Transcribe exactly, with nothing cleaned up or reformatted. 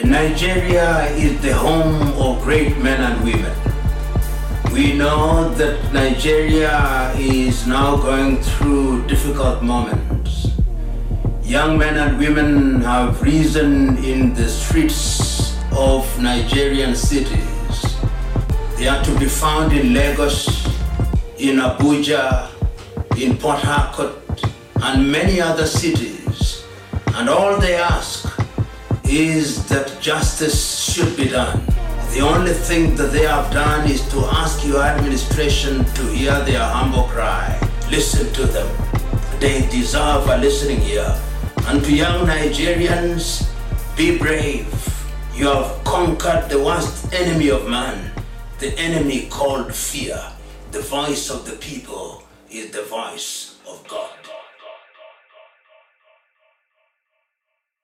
Nigeria is the home of great men and women. We know that Nigeria is now going through difficult moments. Young men and women have risen in the streets of Nigerian cities. They are to be found in Lagos, in Abuja, in Port Harcourt, and many other cities. And all they ask is that justice should be done. The only thing that they have done is to ask your administration to hear their humble cry. Listen to them. They deserve a listening ear. And to young Nigerians, be brave. You have conquered the worst enemy of man, the enemy called fear. The voice of the people is the voice of God.